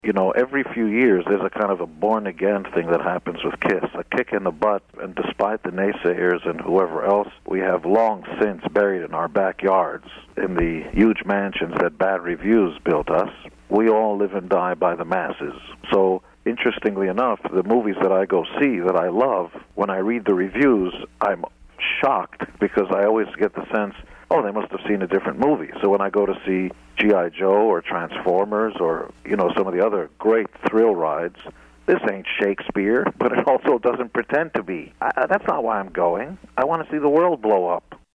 You know, every few years there's a kind of a born-again thing that happens with KISS, a kick in the butt, and despite the naysayers and whoever else, we have long since buried in our backyards, in the huge mansions that bad reviews built us. We all live and die by the masses. So, interestingly enough, the movies that I go see that I love, when I read the reviews, I'm shocked because I always get the sense, oh, they must have seen a different movie. So when I go to see G.I. Joe or Transformers or, you know, some of the other great thrill rides, this ain't Shakespeare, but it also doesn't pretend to be. That's not why I'm going. I want to see the world blow up.